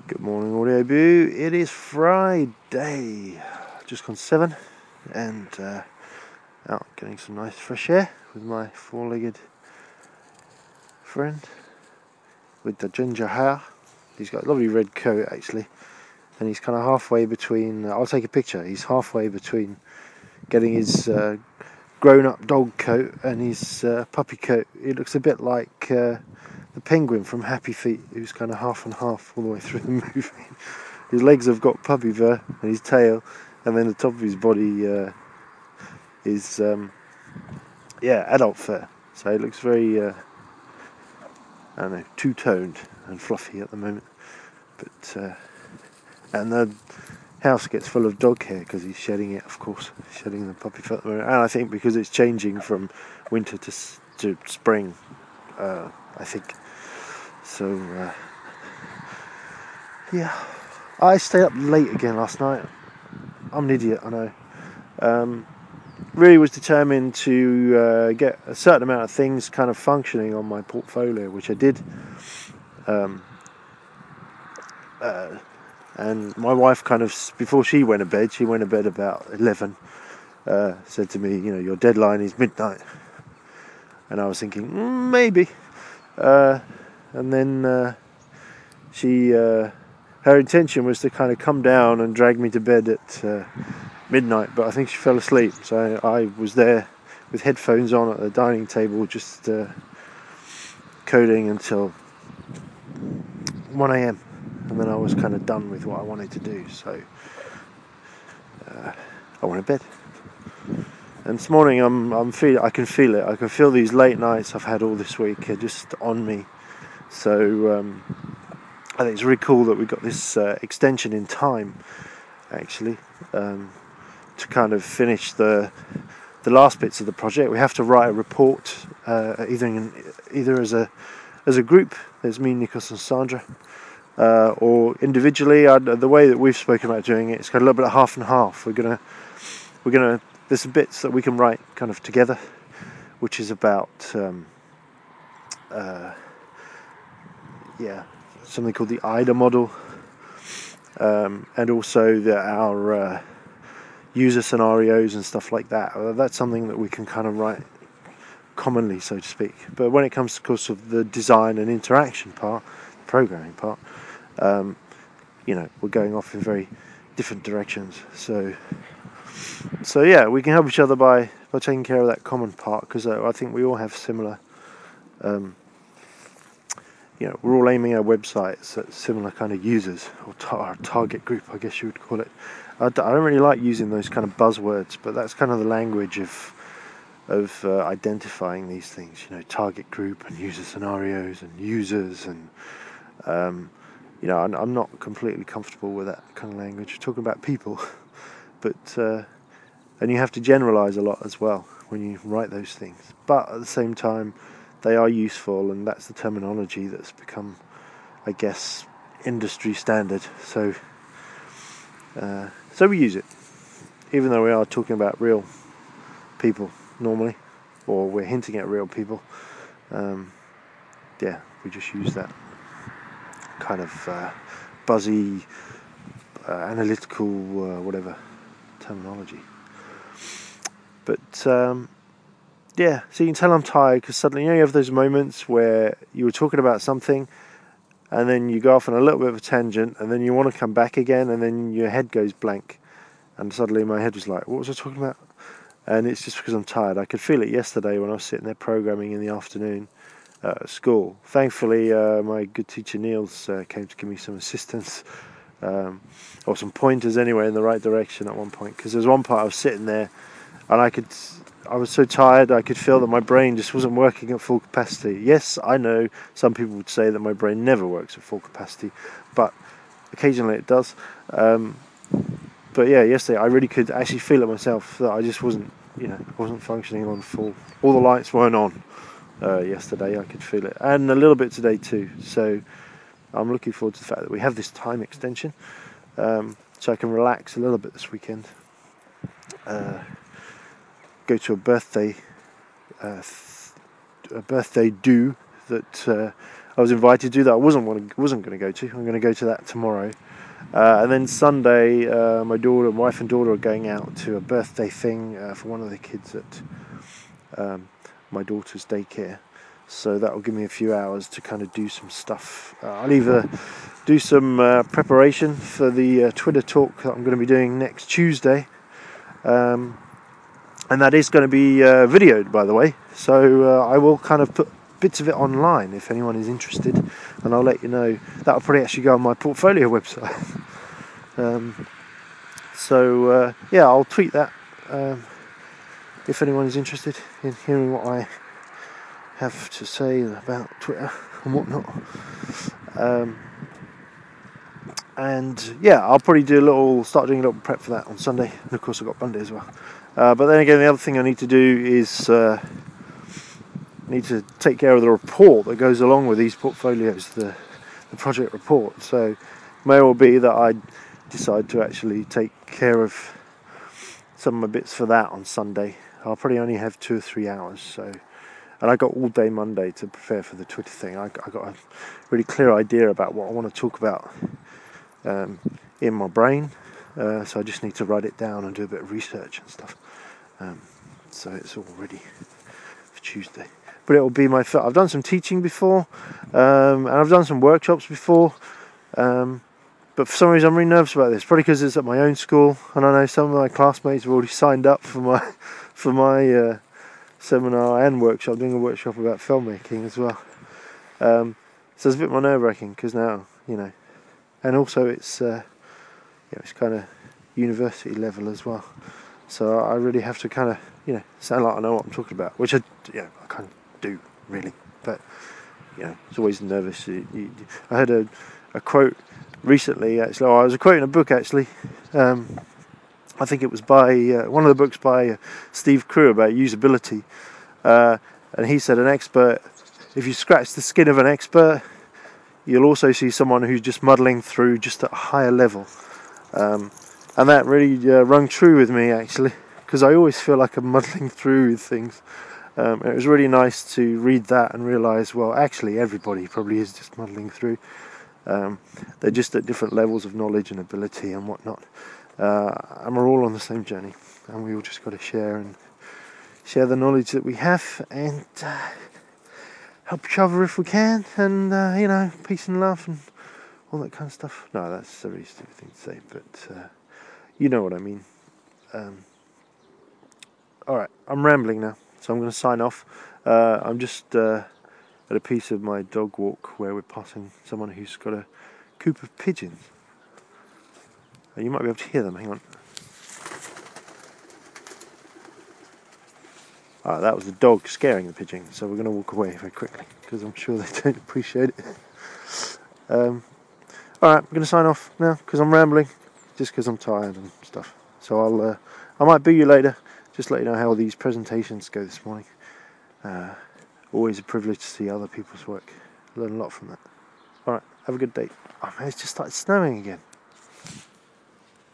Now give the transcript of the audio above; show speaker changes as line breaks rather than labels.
Good morning, Audio Boo. It is Friday, just gone 7, and out getting some nice fresh air with my four-legged friend with the ginger hair. He's got a lovely red coat actually, and he's kind of halfway between. I'll take a picture. He's halfway between getting his grown-up dog coat and his puppy coat. It looks a bit like the penguin from Happy Feet, who's kind of half and half all the way through the movie. His legs have got puppy fur, and his tail, and then the top of his body is adult fur. So it looks very I don't know, two-toned and fluffy at the moment. But and the house gets full of dog hair because he's shedding it, of course, shedding the puppy fur at the moment. And I think because it's changing from winter to spring, I think. So I stayed up late again last night. I'm an idiot, I know. Really was determined to get a certain amount of things kind of functioning on my portfolio, which I did. And my wife kind of, before she went to bed about 11, said to me, your deadline is midnight. And I was thinking, maybe. And then her intention was to kind of come down and drag me to bed at midnight, but I think she fell asleep. So I was there with headphones on at the dining table, just coding until 1 a.m. And then I was kind of done with what I wanted to do. So I went to bed. And this morning I can feel it. I can feel these late nights I've had all this week are just on me. So I think it's really cool that we got this extension in time, actually, to kind of finish the last bits of the project. We have to write a report, either as a group. There's me, Nikos, and Sandra, or individually. The way that we've spoken about doing it's got a little bit of half and half. We're gonna. There's some bits that we can write kind of together, which is about something called the IDA model, and also our user scenarios and stuff like that. That's something that we can kind of write commonly, so to speak. But when it comes, of course, of the design and interaction part, programming part, we're going off in very different directions. So yeah, we can help each other by taking care of that common part, because I think we all have similar. We're all aiming our websites at similar kind of users, or our target group, I guess you would call it. I don't really like using those kind of buzzwords, but that's kind of the language of identifying these things. Target group and user scenarios and users, and I'm not completely comfortable with that kind of language. We're talking about people, but and you have to generalize a lot as well when you write those things. But at the same time, they are useful, and that's the terminology that's become, I guess, industry standard. So we use it, even though we are talking about real people normally, or we're hinting at real people. We just use that kind of buzzy, analytical, whatever terminology. But so you can tell I'm tired, because suddenly you have those moments where you were talking about something, and then you go off on a little bit of a tangent, and then you want to come back again, and then your head goes blank, and suddenly my head was like, what was I talking about? And it's just because I'm tired. I could feel it yesterday when I was sitting there programming in the afternoon at school. Thankfully, my good teacher Niels came to give me some assistance, or some pointers anyway, in the right direction at one point, because there was one part I was sitting there, and I was so tired, I could feel that my brain just wasn't working at full capacity. Yes, I know some people would say that my brain never works at full capacity, but occasionally it does. But yeah, yesterday I really could actually feel it myself, that I just wasn't functioning on full. All the lights weren't on yesterday. I could feel it, and a little bit today too. So I'm looking forward to the fact that we have this time extension, so I can relax a little bit this weekend. Go to a birthday do that I was invited to that I wasn't going to go to. I'm going to go to that tomorrow. And then Sunday, my wife and daughter are going out to a birthday thing for one of the kids at my daughter's daycare. So that will give me a few hours to kind of do some stuff. I'll either do some preparation for the Twitter talk that I'm going to be doing next Tuesday. And that is going to be videoed, by the way. So I will kind of put bits of it online if anyone is interested. And I'll let you know. That'll probably actually go on my portfolio website. Yeah, I'll tweet that if anyone is interested in hearing what I have to say about Twitter and whatnot. And yeah, I'll probably start doing a little prep for that on Sunday. And of course I've got Monday as well. But then again, the other thing I need to do is need to take care of the report that goes along with these portfolios, the project report. So it may well be that I decide to actually take care of some of my bits for that on Sunday. I'll probably only have 2 or 3 hours, and I got all day Monday to prepare for the Twitter thing. I got a really clear idea about what I want to talk about in my brain, so I just need to write it down and do a bit of research and stuff. So it's all ready for Tuesday. But it will be I've done some teaching before, and I've done some workshops before. But for some reason I'm really nervous about this. Probably because it's at my own school, and I know some of my classmates have already signed up for my seminar and workshop. Doing a workshop about filmmaking as well. So it's a bit more nerve-wracking because now, and also it's it's kind of university level as well. So I really have to kind of sound like I know what I'm talking about, which I kind of do really. But it's always nervous. I heard a quote recently, actually. I was quoting a book, actually. I think it was by one of the books by Steve Crew about usability. And he said, if you scratch the skin of an expert, you'll also see someone who's just muddling through just at a higher level. And that really rung true with me, actually, because I always feel like I'm muddling through with things. It was really nice to read that and realise, well, actually, everybody probably is just muddling through. They're just at different levels of knowledge and ability and whatnot. And we're all on the same journey, and we all just got to share the knowledge that we have and help each other if we can, and peace and love and all that kind of stuff. No, that's a really stupid thing to say, but you know what I mean. Alright, I'm rambling now, so I'm going to sign off. I'm just at a piece of my dog walk where we're passing someone who's got a coop of pigeons. You might be able to hear them, hang on. That was the dog scaring the pigeon, so we're going to walk away very quickly because I'm sure they don't appreciate it. Alright, I'm going to sign off now because I'm rambling, just because I'm tired and stuff. So I might boo you later, just let you know how these presentations go this morning. Always a privilege to see other people's work. Learn a lot from that. Alright, have a good day. Oh man, it's just started snowing again.